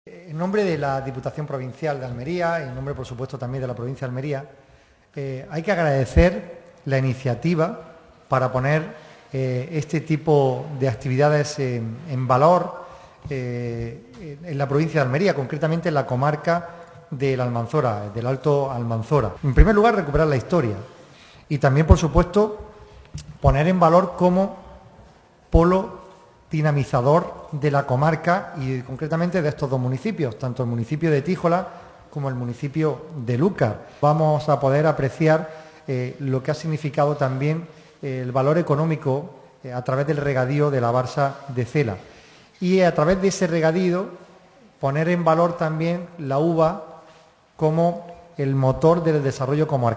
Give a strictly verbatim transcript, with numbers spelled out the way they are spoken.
En nombre de la Diputación Provincial de Almería, en nombre, por supuesto, también de la provincia de Almería, eh, hay que agradecer la iniciativa para poner eh, este tipo de actividades en, en valor eh, en la provincia de Almería, concretamente en la comarca de la Almanzora, del Alto Almanzora. En primer lugar, recuperar la historia y también, por supuesto, poner en valor como polo dinamizador de la comarca y concretamente de estos dos municipios, tanto el municipio de Tíjola como el municipio de Lúcar. Vamos a poder apreciar eh, lo que ha significado también eh, el valor económico eh, a través del regadío de la Barsa de Cela. Y a través de ese regadío poner en valor también la uva como el motor del desarrollo comarcal.